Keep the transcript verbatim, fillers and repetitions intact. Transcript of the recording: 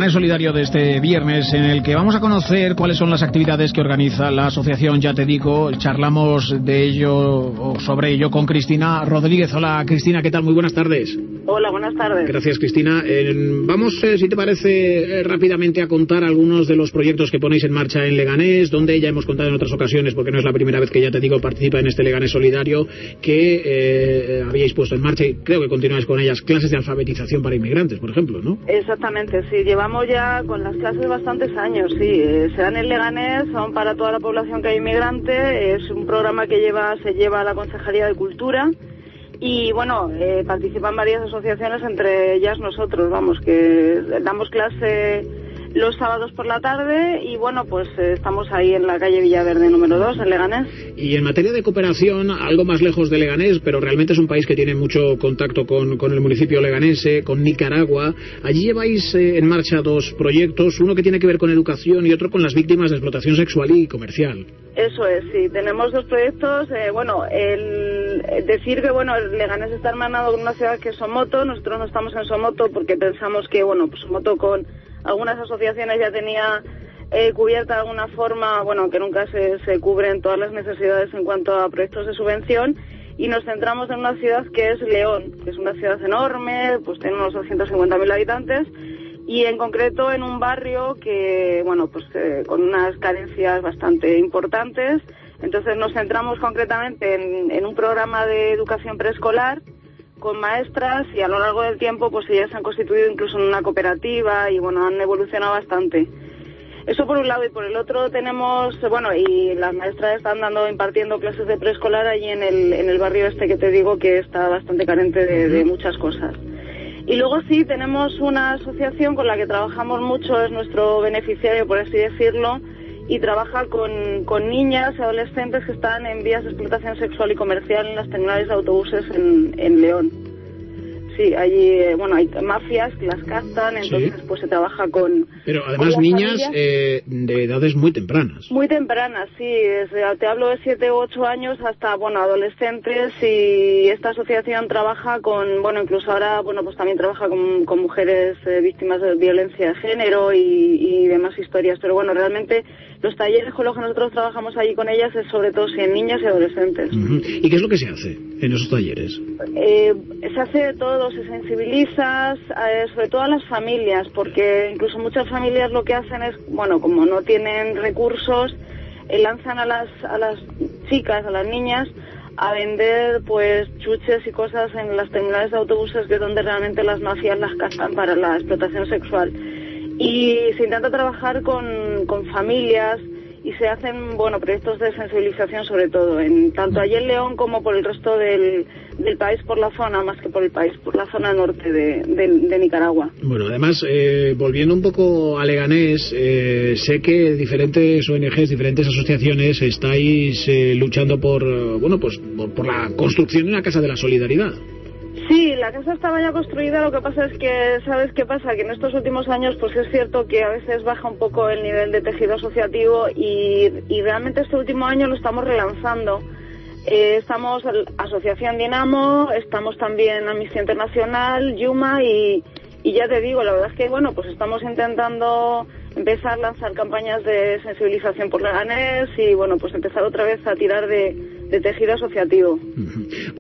Leganés Solidario de este viernes, en el que vamos a conocer cuáles son las actividades que organiza la asociación Ya Te Digo. Charlamos de ello o sobre ello con Cristina Rodríguez. Hola Cristina, ¿qué tal? Muy buenas tardes. Hola, buenas tardes. Gracias, Cristina. Eh, vamos, eh, si te parece, eh, rápidamente a contar algunos de los proyectos que ponéis en marcha en Leganés, donde ya hemos contado en otras ocasiones, porque no es la primera vez que Ya Te Digo participa en este Leganés Solidario, que eh, habíais puesto en marcha, y creo que continuáis con ellas, clases de alfabetización para inmigrantes, por ejemplo, ¿no? Exactamente, sí. Llevamos ya con las clases bastantes años, sí. Eh, se dan en Leganés, son para toda la población que hay inmigrante. Es un programa que lleva se lleva a la Concejalía de Cultura. Y bueno, eh, participan varias asociaciones, entre ellas nosotros, vamos, que damos clase los sábados por la tarde y bueno, pues eh, estamos ahí en la calle Villaverde número dos, en Leganés. Y en materia de cooperación, algo más lejos de Leganés, pero realmente es un país que tiene mucho contacto con, con el municipio leganense, con Nicaragua. Allí lleváis eh, en marcha dos proyectos, uno que tiene que ver con educación y otro con las víctimas de explotación sexual y comercial. Eso es, sí, tenemos dos proyectos. Eh, bueno, el, el decir que bueno, Leganés está hermanado con una ciudad que es Somoto. Nosotros no estamos en Somoto porque pensamos que bueno, pues Somoto con algunas asociaciones ya tenía eh, cubierta de alguna forma, bueno, que nunca se, se cubren todas las necesidades en cuanto a proyectos de subvención, y nos centramos en una ciudad que es León, que es una ciudad enorme, pues tiene unos doscientos cincuenta mil habitantes, y en concreto en un barrio que, bueno, pues eh, con unas carencias bastante importantes. Entonces nos centramos concretamente en, en un programa de educación preescolar con maestras, y a lo largo del tiempo pues ellas se han constituido incluso en una cooperativa y bueno, han evolucionado bastante. Eso por un lado, y por el otro tenemos, bueno, y las maestras están dando, impartiendo clases de preescolar allí en el, en el barrio este que te digo que está bastante carente de, de muchas cosas. Y luego sí, tenemos una asociación con la que trabajamos mucho, es nuestro beneficiario, por así decirlo, y trabaja con, con niñas y adolescentes que están en vías de explotación sexual y comercial en las terminales de autobuses en, en León. Sí, allí, bueno, hay mafias que las captan, entonces sí, pues se trabaja con... Pero además niñas eh, de edades muy tempranas. Muy tempranas, sí, desde, te hablo de siete u ocho años hasta, bueno, adolescentes, y esta asociación trabaja con, bueno, incluso ahora, bueno, pues también trabaja con, con mujeres eh, víctimas de violencia de género y, y demás historias, pero bueno, realmente los talleres con los que nosotros trabajamos allí con ellas es sobre todo sí, en niñas y adolescentes. Uh-huh. ¿Y qué es lo que se hace en esos talleres? Eh, se hace de todo, se sensibiliza, eh, sobre todo a las familias, porque incluso muchas familias lo que hacen es, bueno, como no tienen recursos, eh, lanzan a las, a las chicas, a las niñas, a vender pues chuches y cosas en las terminales de autobuses, que es donde realmente las mafias las captan para la explotación sexual. Y se intenta trabajar con, con familias y se hacen, bueno, proyectos de sensibilización sobre todo, en tanto allí en León como por el resto del, del país, por la zona, más que por el país, por la zona norte de, de, de Nicaragua. Bueno, además, eh, volviendo un poco a Leganés, eh, sé que diferentes O N Ges, diferentes asociaciones estáis eh, luchando por, bueno, pues por, por la construcción de una Casa de la Solidaridad. Sí, la casa estaba ya construida, lo que pasa es que, ¿sabes qué pasa? Que en estos últimos años pues es cierto que a veces baja un poco el nivel de tejido asociativo, y, y realmente este último año lo estamos relanzando. Eh, estamos Asociación Dinamo, estamos también Amnistía Internacional, Yuma, y, y ya te digo, la verdad es que bueno, pues estamos intentando empezar a lanzar campañas de sensibilización por Leganés y bueno, pues empezar otra vez a tirar de, de tejido asociativo. Uh-huh.